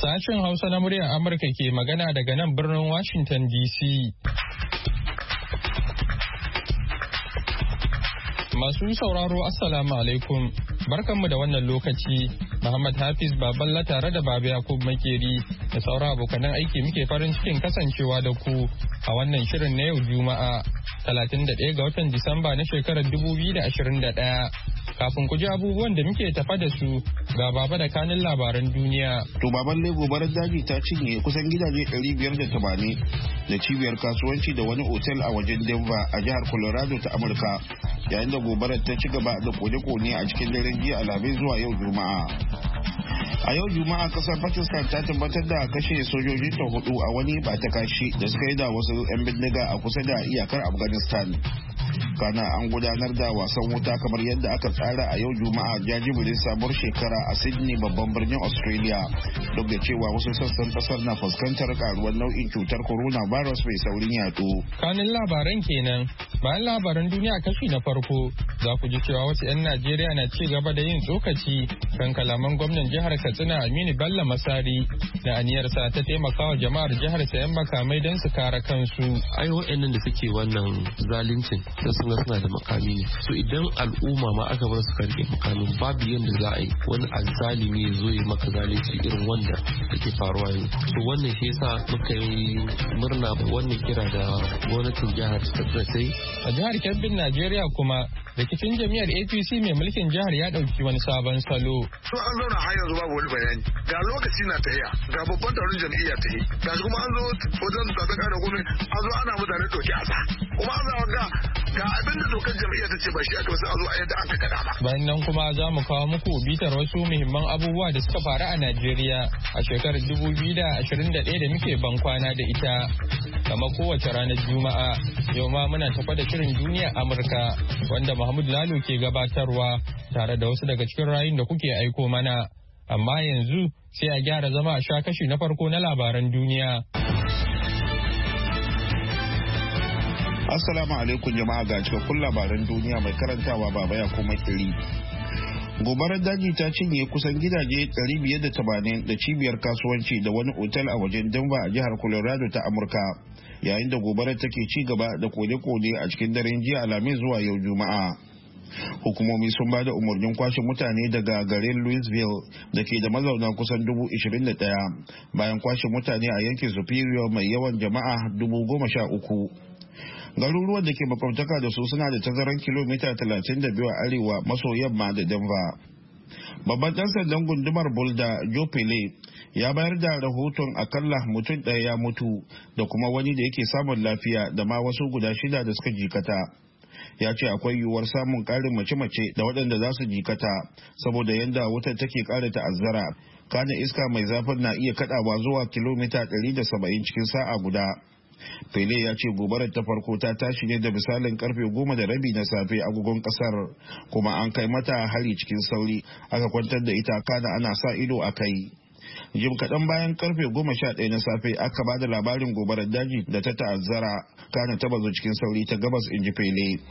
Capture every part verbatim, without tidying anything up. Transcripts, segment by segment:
Sashen Hausa na muryar Amurka ke magana daga nan birnin Washington D C. Masu sauraro Assalamu alaikum. Barkanmu da wannan lokaci. Muhammad Hafiz Baballa tare da Baba Yakub Makeri da sauran abokanan aiki muke farin cikin kasancewa da ku a wannan shirin na yau Juma'a talatin da ɗaya ga watan Disamba na shekarar dubu biyu da ashirin da ɗaya. Kafin ku ji abubuwan da muke tafa da su ga Baba da kanin labaran duniya. To baban Lego gobarar daji ta cinye kusan gidaje ɗari biyar da tamanin da cibiyar kasuwanci da wani otel a wajen Denver a jihar Colorado ta Amurka, yayin da gobarar ta ci gaba da kone-kone a cikin daren jiya Alhamis zuwa yau Juma'a. A yau Juma'a kasar Pakistan ta tabbatar da kashe sojoji ta hudu a wani batakashi da suka yi da wasu 'yan bindiga a kusa da iyakar Afghanistan. Kana an gudanar da wasan wuta kamar yadda aka tsara a yau Juma'a jajibirin sabuwar shekara a Sydney babban birnin Australia, duk da cewa wasu sassan kasar na fuskantar karuwar nau'in cutar coronavirus mai saurin yaɗo. Kanin labaran kenan. Bayan labaran duniya kashi na farko za ku ji cewa wasu 'yan Najeriya na ci gaba da yin tsokaci kan kalaman gwamnan jihar Katsina Aminu Bello Masari da aniyarsa ta taimakawa jama'ar jihar sayan makamai don su kare kansu. Ai wa'annan da suke wannan zaluncin da sun suna da makami ne. So idan al'umma ma aka bar su karke makamin babu yadda za a yi wani azzalimi ya zo ya maka zalunci irin wanda take faruwa yanzu. So wannan shi yasa muka yi murna wannan kira da gwamnatin jihar Katsina sai. A jihar Kebbin Najeriya kuma rikicin jami'ar A P C mai mulkin jihar ya dauki wani sabon salo. To an zauna har yanzu babu wani bayani. Ga lokaci na tahiya, ga babban taron jam'iyya ta yi. Ga kuma an zo wajen zaɓen ƙara gwamnati, an zo ana mutane doki asa. Kuma an zawa ga ga abin da dokar jam'iyya ta ce ba shi aka wasu a zo a yadda an ka kada ba. Bayan nan kuma za mu kawo muku bitar wasu muhimman abubuwa da suka faru a Najeriya a shekarar dubu biyu da ashirin da ɗaya da muke ban kwana da ita. Kama kowace ranar Juma'a, yau ma muna tafa da shirin duniya Amurka wanda Mahmud Lalo ke gabatarwa tare da wasu daga cikin rayun da kuke aiko mana. Amma yanzu sai a gyara zama a sha kashi na farko na labaran duniya. Assalamu alaikum jama'a, ga cikakkun labaran duniya mai karantawa Baba ya kuma kiri. Gobarar daji ta cinye kusan gidaje ɗari biyar da tamanin da cibiyar kasuwanci da wani otal a wajen Denver a jihar Colorado ta Amurka, yayin da gobarar take ci gaba da kone-kone a cikin daren jiya Alhamis zuwa yau Juma'a. Hukumomi sun ba da umarnin kwashe mutane daga garin Louisville da ke da mazauna kusan dubu ishirin da ɗaya bayan kwashe mutane a yankin Superior mai yawan jama'a dubu goma sha uku. Garuruwan da ke makwabtaka da su suna da tazaran kilomita talatin da biyu a arewa maso yamma da Denver. Babban ɗan sandan gundumar Boulder, Joe Pele, ya bayar da rahoton akalla mutum ɗaya ya mutu da kuma wani da yake samun lafiya da ma wasu guda shida da suka jikata. Ya ce akwai yiwuwar samun ƙarin mace-mace da waɗanda za su jikata saboda yadda wutar take ƙara ta'azzara. Kana iska mai zafin na iya kaɗawa zuwa kilomita ɗari da saba'in cikin sa'a guda. Pele ya ce gobarar ta farko ta tashi ne da misalin karfe goma da rabi na safe agogon kasar, kuma an kai mata hari cikin sauri aka kwantar da ita kana ana sa ido a kai. Jim kaɗan bayan karfe goma sha ɗaya na safe aka ba da labarin gobarar daji da ta ta'azzara kana ta bazu cikin sauri ta gabas, in ji Pele.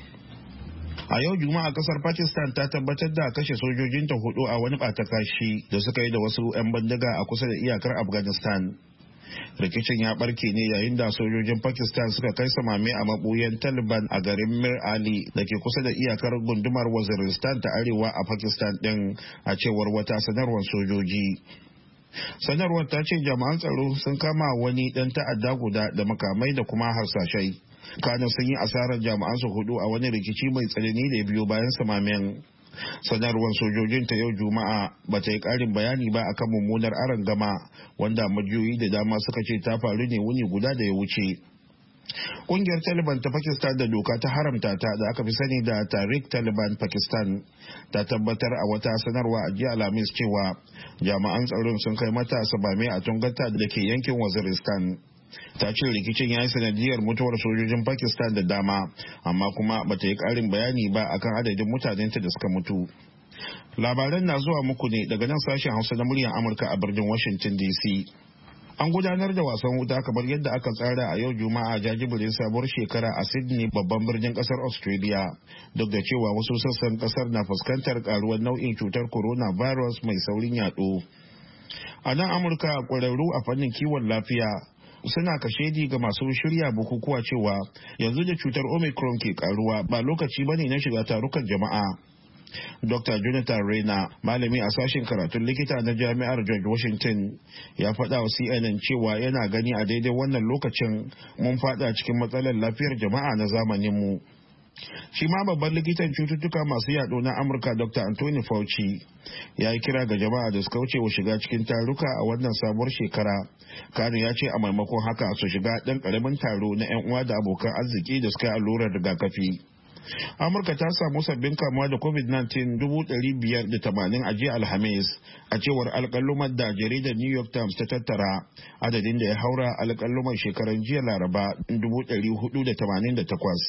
A yau Juma'a kasar Pakistan ta tabbatar da kashe sojojinta hudu a wani ɓatakashi da suka yi da wasu 'yan bindiga a kusa da iyakar Afghanistan. Rikicin ya barke ne yayin da sojojin Pakistan suka kai samame a mabuyan Taliban a garin Mir Ali da ke kusa da iyakar gundumar Waziristan ta arewa a Pakistan din, a cewar wata sanarwar sojoji. Sanarwar ta ce jami'an tsaro sun kama wani dan ta'adda guda da makamai da kuma harsashai. Kana sun yi asarar jami'an su hudu a wani rikici mai tsanani da ya biyo bayan samamen. Sanarwar sojojin ta yau Juma'a ba ta yi ƙarin bayani ba akan mummunar arangama wanda majiyoyi da dama suka ce ta faru ne wuni guda da ya wuce. Ƙungiyar Taliban ta Pakistan da doka ta haramta ta da aka fi sani da Tariq Taliban Pakistan ta tabbatar a wata sanarwa a jiya Alhamis cewa jami'an tsaron sun kai mata sabame a Tungata da ke yankin Waziristan. Ta ce rikicin ya yi sanadiyar mutuwar sojojin Pakistan da dama, amma kuma bata yi ƙarin bayani ba akan adadin mutanenta da suka mutu. Labaran na zuwa muku ne daga nan sashen Hausa na muryar Amurka a birnin Washington D C. An gudanar da wasan wuta kamar yadda aka tsara a yau Juma'a jajibirin sabuwar shekara a Sydney babban birnin kasar Australia, duk da cewa wasu sassan kasar na fuskantar karuwar nau'in cutar coronavirus mai saurin yaɗo. A nan Amurka, ƙwararru a fannin kiwon lafiya suna kashedi ga masu shirya bukukuwa cewa yanzu da cutar Omicron ke karuwa ba lokaci bane na shiga tarukan jama'a. Doctor Jonathan Reyna, malami a sashen karatun likita na jami'ar George Washington, ya faɗa wa C N N cewa yana gani a daidai wannan lokacin mun faɗa cikin matsalar lafiyar jama'a na zamaninmu. Shi ma babban likitan cututtuka masu yaɗo na Amurka Doctor Anthony Fauci ya yi kira ga jama'a da suka wuce wa shiga cikin taruka a wannan sabuwar shekara. Kano ya ce a maimakon haka su shiga ɗan ƙaramin taro na 'yan uwa da abokan arziki da suka yi allurar rigakafi. Amurka ta samu sabbin kamuwa da covid nineteen dubu ɗari biyar da tamanin a jiya Alhamis, a cewar alƙalumar da jaridar New York Times ta tattara, adadin da ya haura alƙalumar shekaran jiya Laraba dubu ɗari hudu da tamanin da takwas.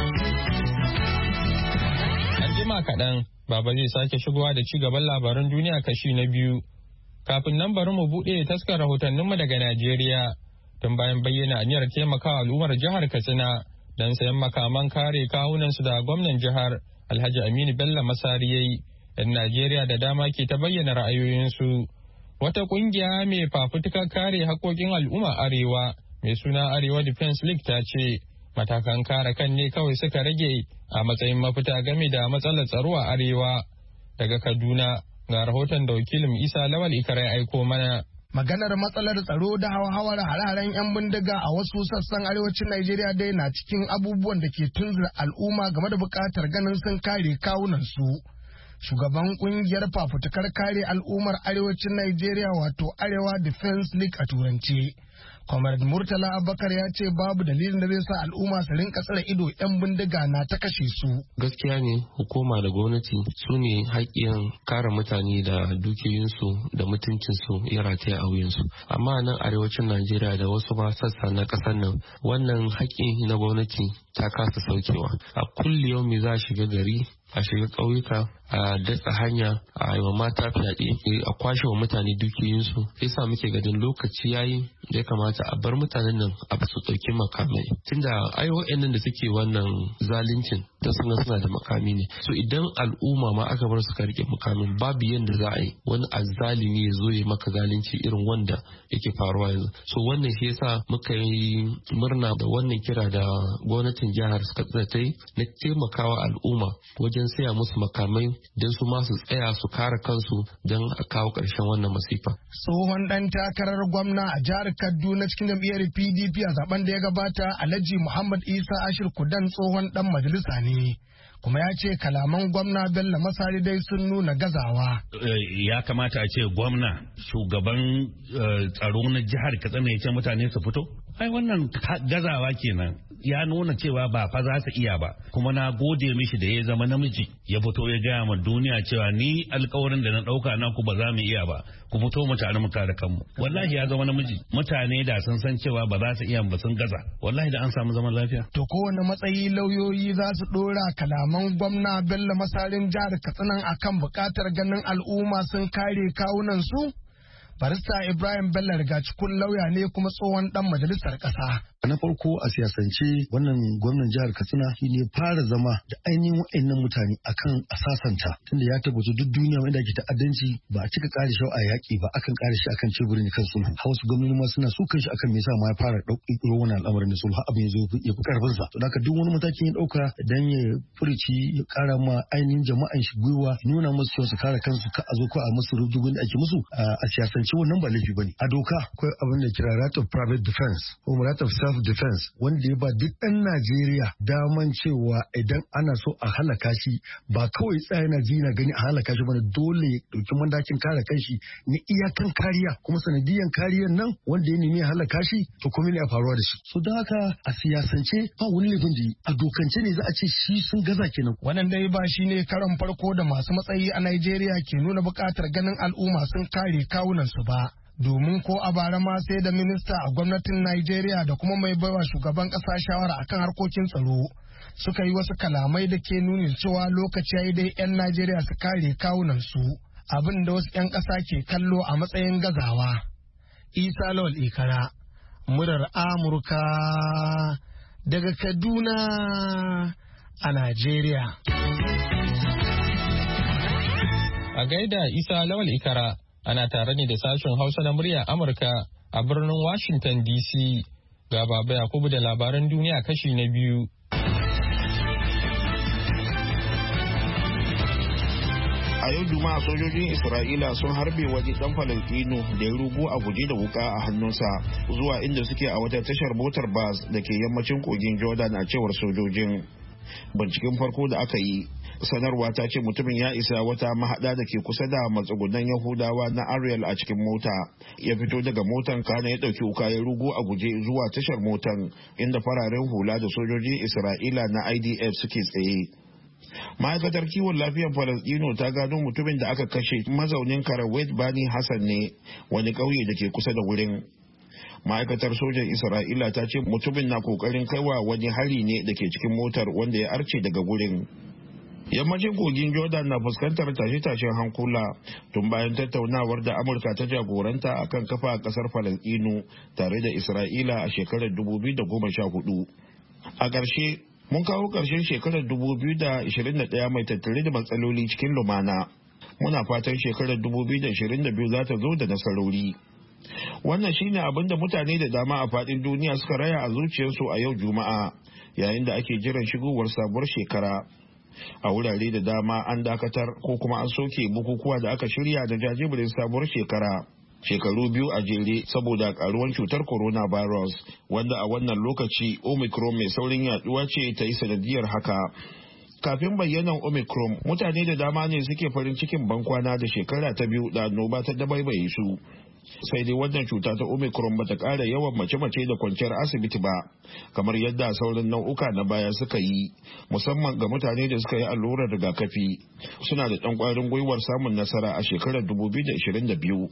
An jima kaɗan, Baba zai sake shigowa da ci gaban labaran duniya kashi na biyu. Kafin nan bari mu buɗe taskar rahotanninmu daga Najeriya, tun bayan bayyana aniyar taimakawa al'ummar jihar Katsina don sayan makaman kare kawunansu da gwamnan jihar Alhaji Aminu Bello Masari yayi. 'Yan Najeriya da dama ke ta bayyana ra'ayoyinsu. Wata kungiya mai fafutukar kare haƙoƙin al'umma Arewa mai suna Arewa Defense League ta ce matakan kare kan ne kawai suka rage a matsayin mafita game da matsalar tsaro a Arewa. Daga Kaduna ga rahoton da wakilin Isa Lawal Ikara ya aiko mana. Maganar matsalar tsaro da hawa-hawar hare-haren 'yan bindiga a wasu sassan arewacin Najeriya dai na cikin abubuwan da ke tunzura al'umma game da buƙatar ganin sun kare kawunansu. Shugaban kungiyar fafutukar kare al'ummar arewacin Najeriya wato Arewa Defense League a turance, Comrade Murtala Abubakar ya ce babu dalilin da zai sa al'umma su rinka tsare ido 'yan bindiga na ta kashe su. Gaskiya ne hukuma da gwamnati su ne haƙƙin kare mutane da dukiyoyinsu da mutuncinsu ya rataya a wuyansu. Amma nan arewacin Najeriya da wasu ma sassa na ƙasar nan wannan haƙƙi na gwamnati ta kasa saukewa. A kulli yau me za a shiga gari, a shiga ƙauyuka, a datsa hanya, a yi wa mata fyaɗe, a kwashe wa mutane dukiyoyinsu. Sai sa muke ganin lokaci yayi da ya kamata a bar mutanen nan a su ɗauki makamai. Tunda ai wa'annan da suke wannan zaluncin ta suna suna da makami ne. So idan al'umma ma aka bar su ka rike makamin babu yanda za a yi wani azzalimi ya zo ya maka zalunci irin wanda yake faruwa yanzu. So wannan shi yasa muka yi murna da wannan kira da gwamnatin jihar Katsina ta yi na taimakawa al'umma wajen saya musu makamai don su ma su tsaya su kare kansu don a kawo ƙarshen wannan masifa. Tsohon ɗan takarar gwamna a jihar Kaduna cikin jam'iyyar P D P a zaben da ya gabata, Alhaji Muhammad Isa Ashir Kudan tsohon ɗan majalisa ne. Kuma ya ce kalaman gwamna Bello Masari dai sun nuna gazawa. Ya kamata a ce gwamna shugaban tsaro na jihar Katsina ya ce mutane su fito? Ai wannan gazawa kenan. Ya nuna cewa ba fa za ta iya ba, kuma na gode mishi da ya zama namiji ya fito ya gaya ma duniya cewa ni alkawarin da na dauka na ku ba za mu iya ba, ku fito mu tare mu kare kanmu. Wallahi ya zama namiji. Mutane da sun san cewa ba za su iya ba sun gaza, wallahi da an samu zaman lafiya. To kowane matsayi lauyoyi za su dora kalaman gwamna Bello Masarin jihar Katsina akan bukatar ganin al'umma sun kare kawunan su? Barista Ibrahim Bello rigacikun lauya ne kuma tsohon dan majalisar ƙasa. Na farko a siyasance wannan gwamnan jihar Katsina shi ne fara zama da ainihin wa'annan mutane akan asasanta, tunda ya tabbata duk duniya wanda ake ta'addanci ba a cika kare shi a yaƙi ba, akan kare shi akan ceburi ne kan sulhu. Hausa gwamnati ma suna so kan shi akan me yasa ma ya fara ɗaukar wannan al'amarin da sulhu abin ya zo ya fi karfin sa. To haka duk wani matakin ya ɗauka dan ya furici ya ƙara ma ainihin jama'an shi gwiwa, nuna musu cewa su kare kansu ka a zo ko a musu rujugun da ake musu a siyasance wannan ba laifi bane. A doka akwai abin da kira right of private defense ko right of self defense wanda ya ba duk ɗan Najeriya daman cewa idan ana so a halaka shi ba kawai tsaye na ji na gani a halaka shi bane, dole ya ɗauki matakin kare kanshi na iyakan kariya, kuma sanadiyan kariyar nan wanda ya nemi halaka shi to kuma ne a faruwa da shi. So don haka a siyasance ba wani laifin da a dokance ne za a ce shi sun gaza kenan. Wannan dai ba shi ne karon farko da masu matsayi a Najeriya ke nuna buƙatar ganin al'umma sun kare kawunansu ba. Domin ko a bara ma sai da minista a gwamnatin Najeriya da kuma mai baiwa shugaban ƙasa shawara akan harkokin tsaro suka yi wasu kalamai da ke nuni cewa lokaci yayi dai 'yan Najeriya su kare kawunansu, abin da wasu 'yan ƙasa ke kallo a matsayin gazawa. Isa Lawal Ikara, murar Amurka daga Kaduna a Najeriya. A gaida Isa Lawal Ikara. Ana tare ne da sashen Hausa na muryar Amurka a birnin Washington D C. Ga Baba Yakubu da labaran duniya kashi na biyu. A yau Juma'a sojojin Isra'ila sun harbe wani dan Falastinu da ya rugu a guje da wuka a hannunsa zuwa inda suke a wata tashar motar bas da ke yammacin kogin Jordan a cewar sojojin. Binciken farko da aka yi, sanarwa ta ce mutumin ya isa wata mahada da ke kusa da matsugunan Yahudawa na Ariel a cikin mota. Ya fito daga motan kana ya dauki wuka ya rugu a guje zuwa tashar motan inda fararen hula da sojojin Isra'ila na I D F suke tsaye. Ma'aikatar kiwon lafiyar Falasɗino ta gano mutumin da aka kashe mazaunin Karawet Bani Hassan ne, wani ƙauye da ke kusa da wurin. Ma'aikatar sojan Isra'ila ta ce mutumin na kokarin kaiwa wani hari ne da ke cikin motar wanda ya arce daga wurin. Yammacin kogin Jordan na fuskantar tashe-tashen hankula tun bayan tattaunawar da Amurka ta jagoranta akan kafa a kasar Falasɗinu tare da Isra'ila a shekarar dubu biyu da goma sha hudu. A ƙarshe, mun kawo ƙarshen shekarar dubu biyu da ashirin da ɗaya mai tattare da matsaloli cikin lumana. Muna fatan shekarar dubu biyu da ashirin da biyu za ta zo da nasarori. Wannan shine abin da mutane da dama a faɗin duniya suka raya a zuciyarsu a yau Juma'a, yayin da ake jiran shigowar sabuwar shekara. A wurare da dama an dakatar ko kuma an soke bukukuwa da aka shirya da jajibirin sabuwar shekara. Shekaru biyu a jere saboda karuwan cutar coronavirus, wanda a wannan lokaci Omicron mai saurin yaduwa ce ta yi sanadiyar haka. Kafin bayyanan Omicron, mutane da dama ne suke farin cikin bankwana da shekara ta biyu da annoba ta dabaibaye su. Sai dai wannan cuta ta Omicron bata ƙara yawan mace-mace da kwanciyar asibiti ba, kamar yadda sauran nau'uka na baya suka yi, musamman ga mutane da suka yi allurar rigakafi. Suna da ɗan ƙwarin gwiwar samun nasara a shekarar dubu biyu da ashirin da biyu.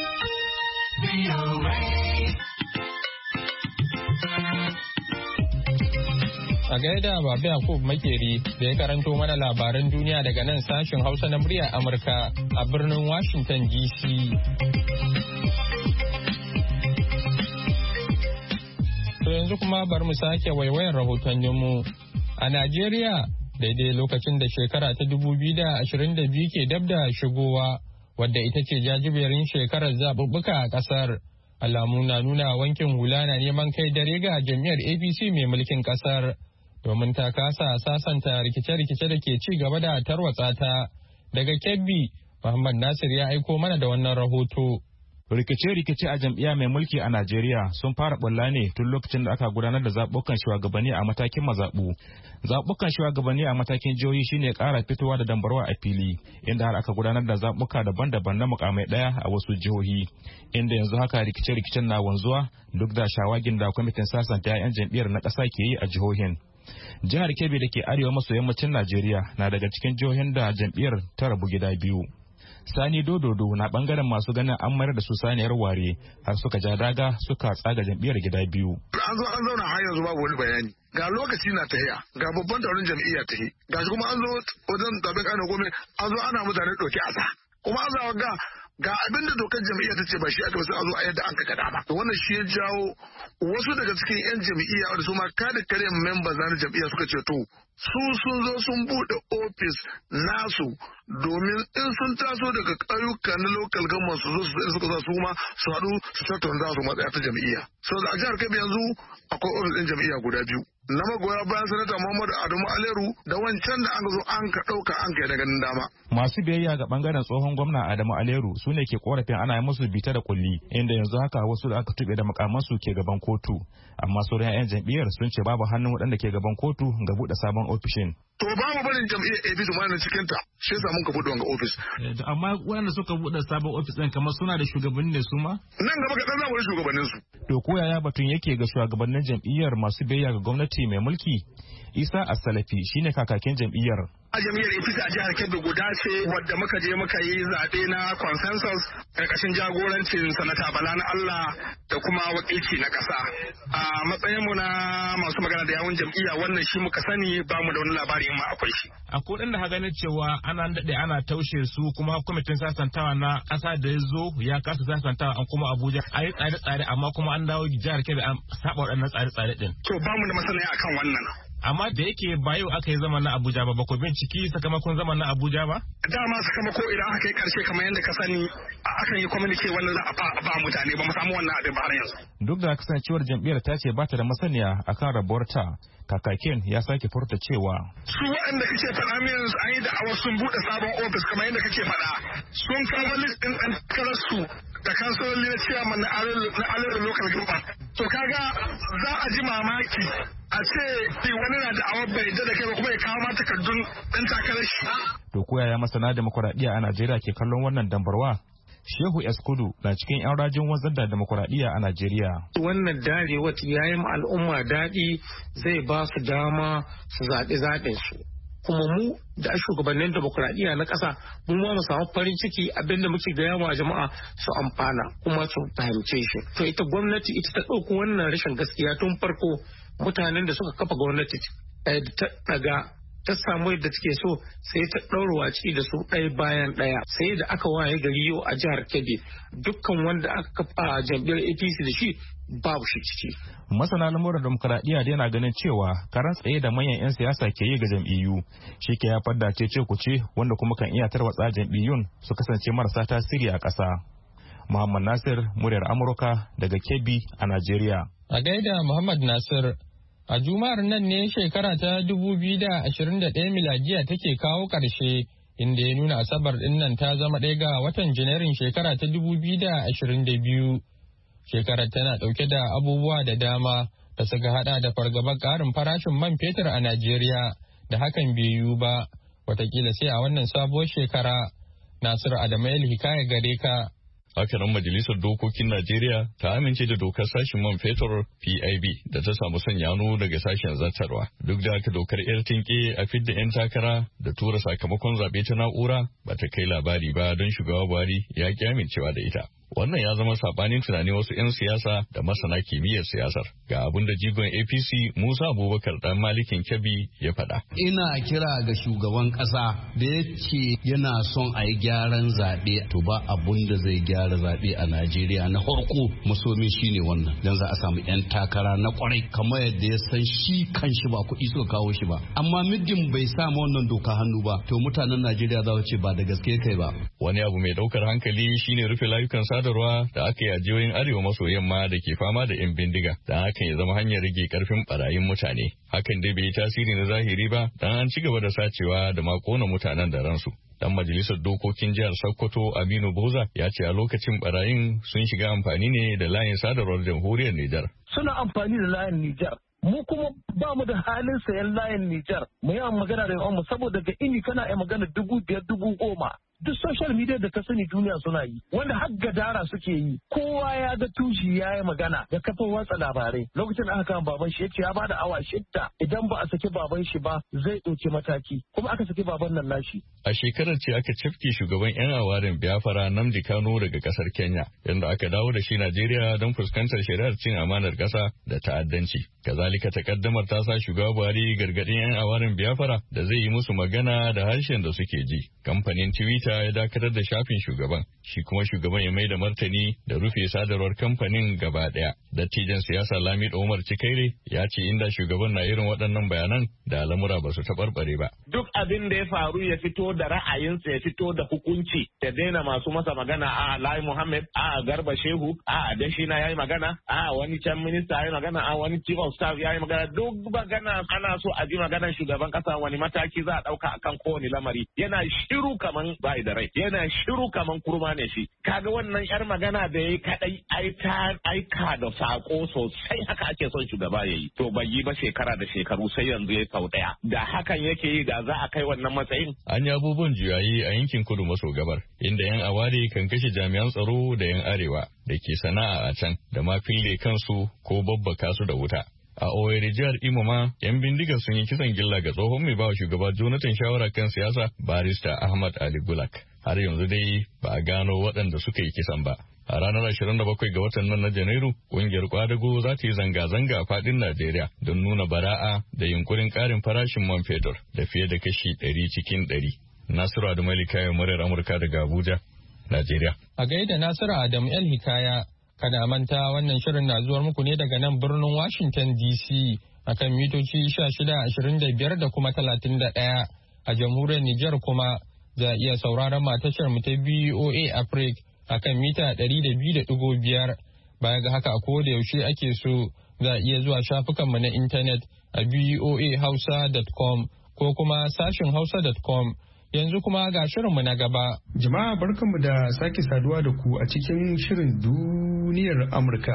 A gaida Babu Yakub Makeri da ya karanto mana labaran duniya daga nan sashen Hausa na muryar Amurka a birnin Washington D C. To yanzu kuma bari mu sake waiwayar rahotanninmu. A Najeriya, daidai lokacin da shekara ta dubu biyu da ashirin da biyu ke dab da shigowa, wadda ita ce jajiberin shekarar zaɓuɓɓuka a ƙasar. Alamu na nuna wankin hula na neman kai dare ga jam'iyyar A P C mai mulkin ƙasar, domin ta kasa sasanta rikice-rikice da ke ci gaba da tarwatsa ta. Daga Kebbi, Muhammad Nasir ya aiko mana da wannan rahoto. Rikice-rikice a jam'iyya mai mulki a Najeriya sun fara bulla ne tun lokacin da aka gudanar da zaɓuɓɓukan shugabanni a matakin mazaɓu. Zaɓuɓɓukan shugabanni a matakin jihohi shine ƙara fitowa da dambarwa a fili, inda har aka gudanar da zaɓuɓɓuka daban-daban na mukamai ɗaya a wasu jihohi, inda yanzu haka rikice-rikicen na wanzuwa duk da shawagin da kwamitin sasanta 'ya'yan jam'iyyar na ƙasa ke yi a jihohin. Jihar Kebbi da ke arewa maso yammacin Najeriya na daga cikin jihohin da jam'iyyar ta rabu gida biyu. Sani Dododo na bangaren masu ganin an mayar da su saniyar ware har suka ja daga suka tsaga jam'iyyar gida biyu. An zo an zauna har yanzu babu wani bayani. Ga lokaci na tahiya, ga babban taron jam'iyya tahi, ga shi kuma an zo wajen zaben kana gome an zo ana mutane ɗauki asa. Kuma an zawa ga ga abin da dokar jam'iyya ta ce ba shi aka wasu a zo a yadda an ka dama. To wannan shi ya jawo wasu daga cikin 'yan jam'iyya wanda su ma kada kare memba na jam'iyya suka ce to su sun zo sun bude ofis nasu domin in sun taso daga ƙauyuka na local government su zo su suka za su ma su haɗu su tattauna za su matsaya ta jam'iyya. So da a jihar Kebbi yanzu akwai ofis ɗin jam'iyya guda biyu. Na magoya bayan sanata Muhammadu Adamu Aleru da wancan da an zo an ka ɗauka an kai daga nan dama. Masu biyayya ga bangaren tsohon gwamna Adamu Aleru su ne ke korafin ana yi musu bita da kulli, inda yanzu haka wasu da aka tuɓe da makamansu ke gaban kotu. Amma sauran 'yan jam'iyyar sun ce babu hannun waɗanda ke gaban kotu ga buɗe sabon ofishin. To ba mu barin jam'iyyar A P C ma na cikin ta, shi yasa mun ka buɗe wanga ofis. Amma waɗanda suka buɗe sabon ofis ɗin kamar suna da shugabanni ne su ma? Nan gaba kaɗan za mu da shugabannin su. To ko yaya batun yake ga shugabannin jam'iyyar masu biyayya ga gwamnati mai mulki? Isa As-Salafi shine kakakin jam'iyyar. A jam'iyyar A P C a jihar Kebbi guda ce wadda muka je muka yi zaɓe na consensus ƙarƙashin jagorancin sanata Bala na Allah da kuma wakilci na ƙasa. A matsayinmu na masu magana da yawun jam'iyya wannan shi muka sani ba mu da wani labari in ma akwai shi. A kodin da ganin cewa ana daɗe ana taushe su kuma kwamitin sasantawa na ƙasa da ya zo ya kasa sasantawa an kuma Abuja a yi tsare-tsare amma kuma an dawo jihar Kebbi an saba waɗannan tsare-tsare ɗin. To ba mu da masaniya akan wannan. amma da yake ba yau aka yi zaman na Abuja ba, ba ku binciki sakamakon zaman na Abuja ba? Dama sakamako idan aka yi karshe kamar yadda ka sani akan yi communique wannan za a ba mutane, ba mu samu wannan abin ba har yanzu. Duk da kasancewar jam'iyyar ta ce ba ta da masaniya akan rabuwar ta, kakakin ya sake furta cewa su waɗanda kake faɗa min yanzu an yi da awa sun buɗe sabon ofis kamar yadda kake faɗa, sun kawo list ɗin ɗan takararsu da kansololi na ciyaman na alero local government. To kaga za a ji mamaki a ce wani na da awar bai da kai ba kuma ya kawo ma takardun ɗan takarar shi. To ko yaya masana demokuraɗiyya a Najeriya ke kallon wannan dambarwa? Shehu Eskudu na cikin 'yan rajin wanzar da demokuraɗiyya a Najeriya. Wannan darewa ya yi ma al'umma daɗi, zai ba su dama su zaɓi zaɓin su. Kuma mu da shugabannin demokuraɗiyya na ƙasa mu ma mu samu farin ciki abinda muke gaya wa jama'a su amfana kuma su fahimce shi. To ita gwamnati ita ta ɗauko wannan rashin gaskiya tun farko. Mutanen da suka kafa gwamnati ta ɗaga ta samu yadda take so sai ta ɗaura waci da su ɗaya bayan ɗaya, sai da aka waye gari yau a jihar Kebbi dukkan wanda aka kafa jam'iyyar A P C da shi babu shi ciki. Masana lamuran demokuraɗiyya da yana ganin cewa karan tsaye da manyan 'yan siyasa ke yi ga jam'iyyu shi ke haifar da cece kuce wanda kuma kan iya tarwatsa jam'iyyun su kasance marasa tasiri a ƙasa. Muhammad Nasir, muryar Amurka daga Kebbi a Najeriya. A gaida Muhammad Nasir. A Juma'ar nan ne shekara ta dubu biyu da ashirin da ɗaya miladiya take kawo ƙarshe, inda ya nuna Asabar ɗin nan ta zama ɗaya ga watan Janairun shekara ta dubu biyu da ashirin da biyu. Shekarar tana ɗauke da abubuwa da dama da suka haɗa da fargabar ƙarin farashin man fetur a Najeriya da hakan bai yiwu ba, watakila sai a wannan sabuwar shekara. Nasiru Adamu Hikaya gare ka. Hakanan Majalisar Dokokin Najeriya ta amince da dokar sashen man fetur P I B da ta samu sanya hannu daga sashen zartarwa. Duk da haka dokar yar tinke a fidda 'yan takara da tura sakamakon zaɓe ta na'ura ba ta kai labari ba don shugaba Buhari ya ki amincewa da ita. Wannan ya zama sabanin tunanin wasu 'yan siyasa da masana kimiyyar siyasar. Ga abin da jigon A P C Musa Abubakar dan Malikin Kebbi ya faɗa. Ina kira ga shugaban ƙasa da ya ce yana son a yi gyaran zaɓe, to ba abun da zai gyara zaɓe a Najeriya. Na farko masomin shi ne wannan, don za a samu 'yan takara na kwarai kamar yadda ya san shi kan shi ba kuɗi suka kawo shi ba. Amma middin bai sa wannan doka hannu ba, to mutanen Najeriya za su ce ba da gaske kai ba. Wani abu mai ɗaukar hankali shine rufe layukan sadarwa da aka yi a jihohin arewa maso yamma da ke fama da 'yan bindiga, dan hakan ya zama hanyar rage karfin barayin mutane. Hakan dai bai yi tasiri na zahiri ba, dan an ci gaba da sacewa da ma kona mutanen da ransu. Dan majalisar dokokin jihar Sokoto Aminu Boza ya ce a lokacin barayin sun shiga amfani ne da layin sadarwar jamhuriyar Nijar. Suna amfani da layin Nijar. Mu kuma ba mu da halin sayan layin Nijar. Mu yi magana da yawan mu saboda ga ini kana yi magana dubu biyar dubu goma. Duk social media da ka sani duniya suna yi, wanda har gadara suke yi. Kowa ya ga tushi ya yi magana da kafin watsa labarai. Lokacin da aka kama baban shi ya ce ya bada awa shidda idan ba a saki baban shi ba zai ɗauki mataki. Kuma aka saki baban nan nashi. A shekarar ce aka cafke shugaban 'yan awarin Biafra Nnamdi Kanu daga kasar Kenya, yadda aka dawo da shi Najeriya don fuskantar shari'ar cin amanar ƙasa da ta'addanci. Kazalika takaddamar ta sa shugaba Buhari gargaɗin 'yan awarin Biafra da zai yi musu magana da harshen da suke ji. Kamfanin Twitter ya dakatar da shafin shugaban, shi kuma shugaban ya mai da martani da rufe sadarwar kamfanin gaba daya. Dattijan siyasa Lamido Umar Cikaire ya ce inda shugaban na irin waɗannan bayanan da al'amura ba su taɓarɓare ba. Duk abin da ya faru ya fito da ra'ayinsa, ya fito da hukunci, ta daina masu masa magana a Lai Muhammad, a Garba Shehu, a Adeshina ya yi magana, a wani can minista ya yi magana, a wani chief of staff ya yi magana. Duk magana ana so a ji maganar shugaban kasa wani mataki za a ɗauka akan kowane lamari. Yana shiru kaman bai da rai, yana shiru kaman kurma ne shi. Kaga wannan yar magana da yayi kadai ai ta aika da sako sosai, haka ake son shugaba yayi. To bai yi ba shekara da shekaru, sai yanzu ya sau daya. Da hakan yake yi da za a kai wannan matsayin. An yi abubuwan juyayi a yankin kudu maso gabar, inda yan aware kan kashe jami'an tsaro da yan arewa da ke sana'a a can da ma fille kansu ko babbaka su da wuta. A Owerri jihar Imo ma, 'yan bindigar sun yi kisan gilla ga tsohon mai bawa shugaba Jonathan shawara kan siyasa barista Ahmad Ali Gulak. Har yanzu dai ba a gano waɗanda suka yi kisan ba. A ranar ashirin da bakwai ga watan nan na Janairu, ƙungiyar Kwadago za ta yi zanga-zanga a faɗin Najeriya don nuna bara'a da yunkurin ƙarin farashin man fetur da fiye da kashi ɗari cikin ɗari. Nasiru Adamu Hikaya, muryar Amurka daga Abuja, Najeriya. A gaida Nasiru Adamu El Hikaya, Kada manta wannan shirin na zuwar muku ne daga nan birnin Washington D C akan mitoci shida ashirin da biyar da kuma talatin da ɗaya. A jamhuriyar Nijar kuma za a iya sauraron matashar mu ta B O A Africa akan mita ɗari da biyu da ɗigo biyar. Baya ga haka a koda yaushe ake so za a iya zuwa shafukanmu na intanet a b o a hausa dot com ko kuma sashin hausa dot com. Yanzu kuma ga shirinmu na gaba. Jama'a barkanmu da sake saduwa da ku a cikin shirin duniyar Amurka.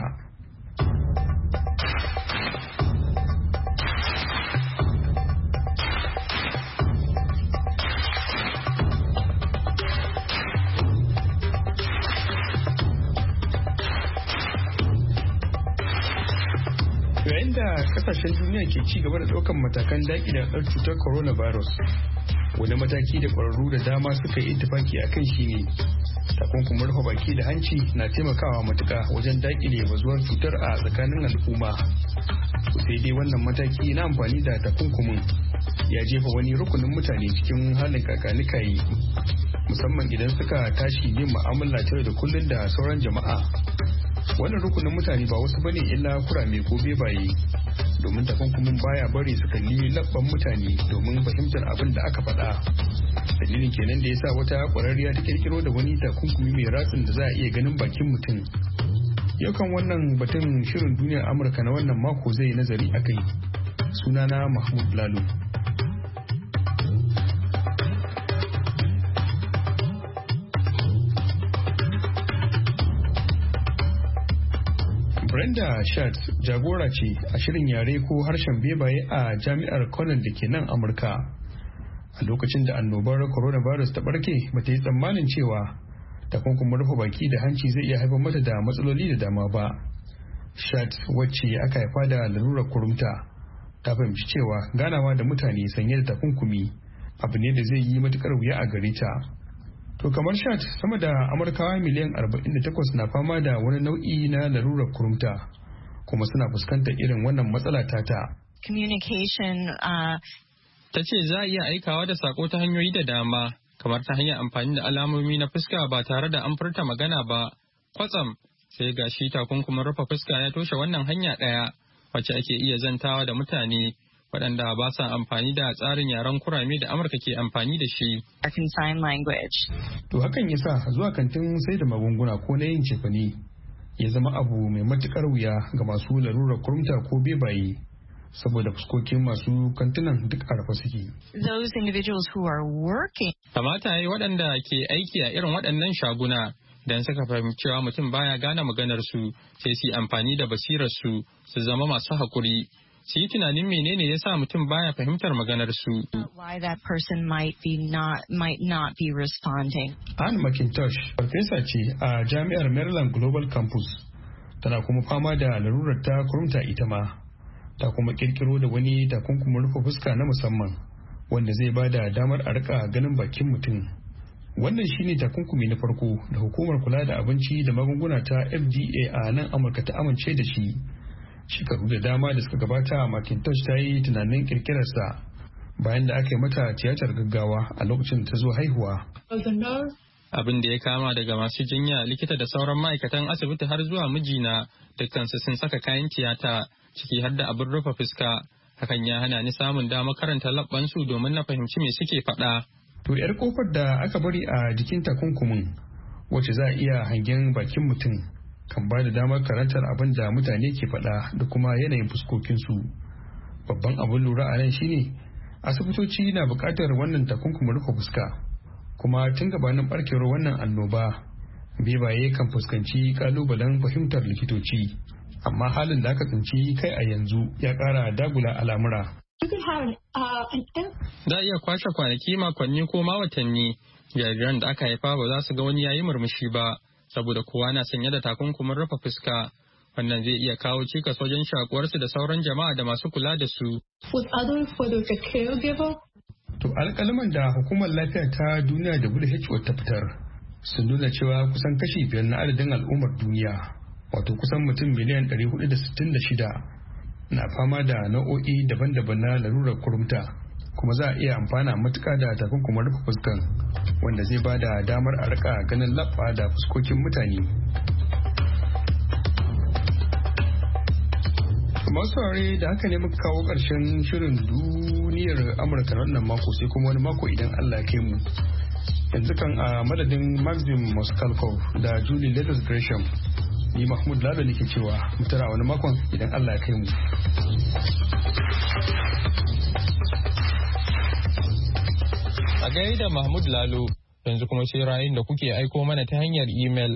Yayin da kasashen duniya ke ci gaba da ɗaukar matakan daƙile cutar coronavirus, wani mataki da ƙwararru da dama suka yi ittifaki a kan shi ne takunkumin rufe baki da hanci na taimakawa matuka wajen daƙile bazuwar cutar a tsakanin al'umma. Sai dai wannan mataki na amfani da takunkumin ya jefa wani rukunin mutane cikin halin kakanikayi, musamman idan suka tashi yin mu'amala ta da kullun da sauran jama'a. Wannan rukunin mutane ba wasu bane illa kurame ko bebaye, domin takunkumin baya bari su kalli labban mutane domin fahimtar abin da aka faɗa. Dalilin kenan da yasa wata ƙwararriya ta kirkiro da wani takunkumi mai ratsin da za a iya ganin bakin mutum. Yau kan wannan batun shirin duniyar Amurka na wannan mako zai yi nazari a kai. Sunana Mahmud Lalo. Brenda Schatz jagora ce a shirin yare ko harshen bebaye a jami'ar Cornell da ke nan Amurka. A lokacin da annobar coronavirus ta barke, bata yi tsammanin cewa takunkumin rufe baki da hanci zai iya haifar mata da matsaloli da dama ba. Schatz, wacce aka haifa da lalurar kurumta, ta fahimci cewa ganawa da mutane sanye da takunkumi abu ne da zai yi matukar wuya a gare ta. To kamar Schatz, sama da Amurkawa miliyan arba'in da takwas na fama da wani nau'i na larurar kurumta, kuma suna fuskantar irin wannan matsala tata. Communication uh... Ta ce za a iya aikawa da sako ta hanyoyi da dama, kamar ta hanyar amfani da alamomi na fuska ba tare da an furta magana ba. Kwatsam, sai ga shi takunkumin rufe fuska ya toshe wannan hanya ɗaya, wacce ake iya zantawa da mutane waɗanda ba sa amfani da tsarin yaren kurame da Amurka ke amfani da shi. Sign language. To hakan ya sa zuwa kantin sai da magunguna ko na yin cefane ya zama abu mai matukar wuya ga masu larurar kurumta ko bebaye, saboda fuskokin masu kantunan duk a rufe suke. Those individuals who are working. Kamata yi waɗanda ke aiki a irin waɗannan shaguna dan suka fahimci cewa mutum baya gane maganar su sai su amfani da basirar su su zama masu haƙuri. Su yi tunanin menene ya sa mutum baya fahimtar maganar su. Why that person might be not might not be responding. Anne McIntosh, farfesa ce a Jami'ar Maryland Global Campus, tana kuma fama da larurar ta kurumta ita ma. Ta kuma kirkiro da wani takunkumin rufe fuska na musamman wanda zai ba da damar a rika ganin bakin mutum. Wannan shine takunkumi na farko da hukumar kula da abinci da magunguna ta F D A a nan Amurka ta amince da shi. Shekaru da dama da suka gabata, McIntosh ta yi tunanin kirkirarsa bayan da aka yi mata tiyatar gaggawa a lokacin ta zo haihuwa. Abin da ya kama daga masu jinya, likita da sauran ma'aikatan asibiti har zuwa mijina, dukkansu sun saka kayan tiyata ciki har da abin rufe fuska. Hakan ya hana ni samun damar karanta labbansu domin na fahimci me suke faɗa. To yar kofar da aka bari a jikin takunkumin, wacce za a iya hangen bakin mutum, kan ba da damar karantar abin da mutane ke faɗa da kuma yanayin fuskokinsu. Babban abin lura a nan shine asibitoci na buƙatar wannan takunkumin rufe fuska, kuma tun gabanin barkewar wannan annoba bebaye kan fuskanci kalubalen fahimtar likitoci, amma halin da aka tsinci kai a yanzu ya ƙara dagula al'amura. Za a iya kwashe kwanaki, makonni ko ma watanni jariran da aka haifa ba za su ga wani yayi murmushi ba, saboda kowa na sanye da takunkumin rufe fuska. Wannan zai iya kawo cikas wajen shakuwarsu da sauran jama'a da masu kula da su. To alƙalaman da hukumar lafiya ta duniya W H O ta fitar sun nuna cewa kusan kashi biyar na adadin al'ummar duniya, wato kusan mutum miliyan ɗari hudu da sittin da shida, na fama da nau'o'i daban-daban na larurar kurumta, kuma za a iya amfana matuƙa da takunkumin rufe fuskan wanda zai ba da damar a rika ganin labba da fuskokin mutane. masu saurare da haka ne muka kawo ƙarshen shirin duniyar Amurka na wannan mako sai kuma wani mako idan Allah ya kai mu. Yanzu kan a madadin Maxim Moskalkov da Julie Leathers Gresham, ni Mahmud Lalo ne ke cewa mu tara wani makon idan Allah ya kai mu. A gaida Mahmud Lalo, yanzu kuma sai ra'ayin da kuke aiko mana ta hanyar imel.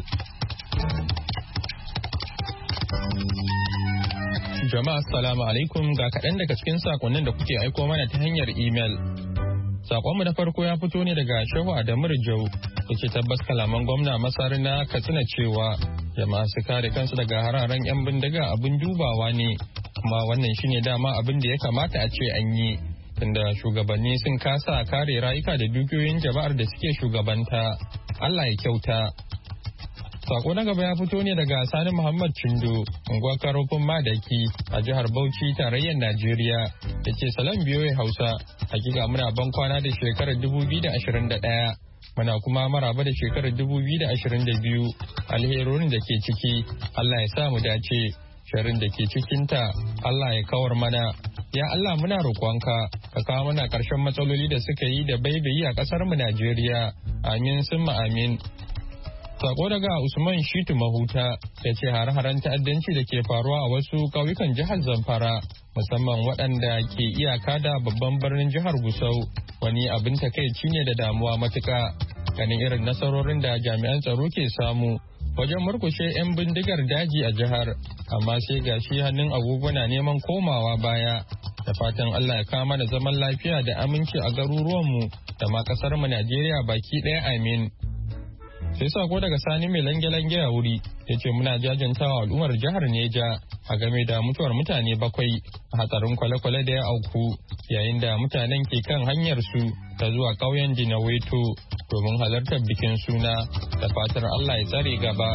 Jama'a assalamu alaikum, ga kaɗan daga cikin sakonnin da kuke aiko mana ta hanyar imel. Sakonmu na farko ya fito ne daga Shehu Adamu Rijau da ke tabbas kalaman gwamna Masar na Katsina cewa jama'a su kare kansu daga hararen 'yan bindiga abin dubawa ne, kuma wannan shine dama abin da ya kamata a ce an yi, tunda shugabanni sun kasa kare rayuka da dukiyoyin jama'ar da suke shugabanta. Allah ya kyauta. Sako na gaba ya fito ne daga Sani Muhammad Chindo, unguwar Karofin Madaki a jihar Bauchi, tarayyar Najeriya, da ke salam biyoyi Hausa. Hakika muna ban kwana da shekarar dubu biyu da ashirin da ɗaya, muna kuma maraba da shekarar dubu biyu da ashirin da biyu. Alherorin da ke ciki, Allah ya sa mu dace, sharin da ke cikinta, Allah ya kawar mana. Ya Allah muna roƙonka, ka kawo mana ƙarshen matsaloli da suka yi da baibayi a ƙasar mu Najeriya. Amin summa amin. Sako daga Usman Shitu Mahuta ya ce har-haren ta'addanci da ke faruwa a wasu ƙauyukan jihar Zamfara, musamman waɗanda ke iyaka da babban birnin jihar Gusau, wani abin takaici ne da damuwa matuƙa. Ganin irin nasarorin da jami'an tsaro ke samu wajen murkushe 'yan bindigar daji a jihar, amma sai gashi hannun agogo na neman komawa baya. Da fatan Allah ya kawo mana zaman lafiya da aminci a garuruwanmu da ma ƙasarmu Najeriya baki ɗaya, amin. Sai sako daga Sani mai lange-lange a wuri ya ce muna jajantawa al'ummar jihar Neja a game da mutuwar mutane bakwai a hatsarin kwale-kwale da ya auku yayin da mutanen ke kan hanyar su ta zuwa ƙauyen Dinaweto domin halartar bikin suna, da fatar Allah ya tsare gaba.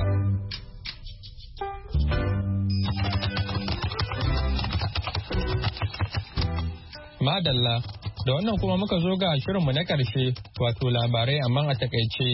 Madalla, da wannan kuma muka zo ga shirinmu na ƙarshe, wato labarai amma a takaice.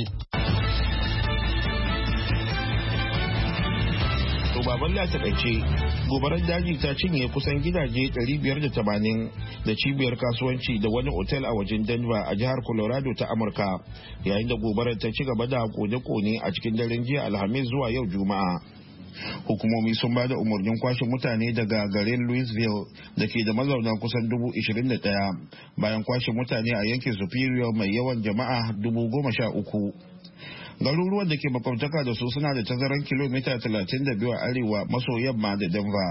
To baban la takaice, gobarar daji ta cinye kusan gidaje ɗari biyar da tamanin da cibiyar kasuwanci da wani otel a wajen Denver a jihar Colorado ta Amurka, yayin da gobarar ta ci gaba da kone-kone a cikin daren jiya Alhamis zuwa yau Juma'a. Hukumomi sun ba da umarnin kwashe mutane daga garin Louisville da ke da mazauna kusan dubu ishirin da ɗaya bayan kwashe mutane a yankin Superior mai yawan jama'a dubu goma sha uku. Garuruwan da ke makwabtaka da su suna da tazaran kilomita talatin da biyu a arewa maso yamma da Denver.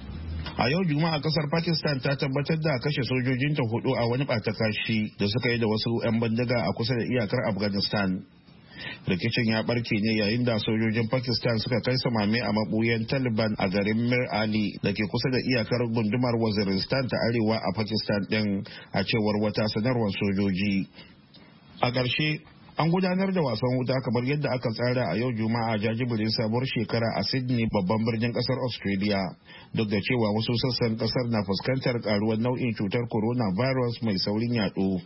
A yau Juma'a kasar Pakistan ta tabbatar da kashe sojojinta hudu a wani ɓatakashi da suka yi da wasu 'yan bindiga a kusa da iyakar Afghanistan. Rikicin ya barke ne yayin da sojojin Pakistan suka kai samame a mabuyan Taliban a garin Mir Ali da ke kusa da iyakar gundumar Waziristan ta arewa a Pakistan din, a cewar wata sanarwar sojoji. A ƙarshe, an gudanar da wasan wuta kamar yadda aka tsara a yau Juma'a jajibirin sabuwar shekara a Sydney, babban birnin kasar Australia, duk da cewa wasu sassan kasar na fuskantar karuwar nau'in cutar coronavirus mai saurin yaɗo.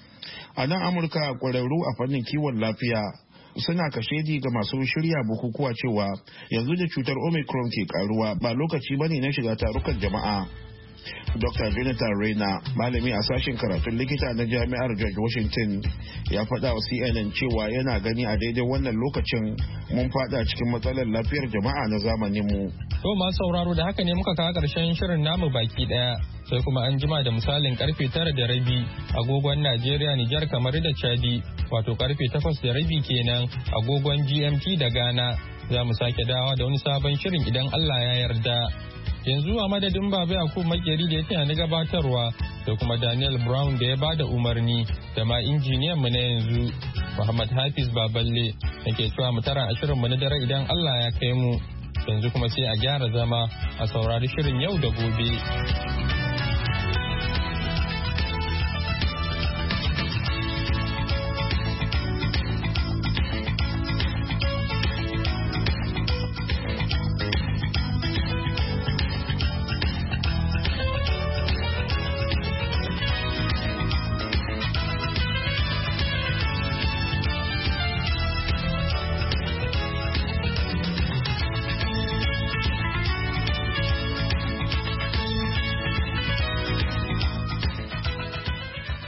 A nan Amurka, kwararru a fannin kiwon lafiya suna kashedi ga masu shirya bukukuwa cewa yanzu da cutar Omicron ke karuwa ba lokaci bane na shiga tarukan jama'a. Doctor Jonathan Reyna, malami a sashen karatun likita na jami'ar George Washington, ya faɗa wa C N N cewa yana gani a daidai wannan lokacin mun faɗa cikin matsalar lafiyar jama'a na zamaninmu. To masu sauraro, da haka ne muka kawo ƙarshen shirin namu baki ɗaya, sai kuma an jima da misalin karfe tara da rabi agogon Najeriya, Nijar, kamar da Chadi, wato karfe takwas da rabi kenan agogon G M T da Ghana. Za mu sake dawa da wani sabon shirin idan Allah ya yarda. Yanzu a madadin Baba Yakubu Makeri da ya taya ni gabatarwa, da kuma Daniel Brown da ya bada umarni, da ma injiniyan mu na yanzu Muhammad Hafiz Baballe, nake cewa mu tara a shirin mu na dare idan Allah ya kai mu. Yanzu kuma sai a gyara zama a saurari shirin yau da gobe.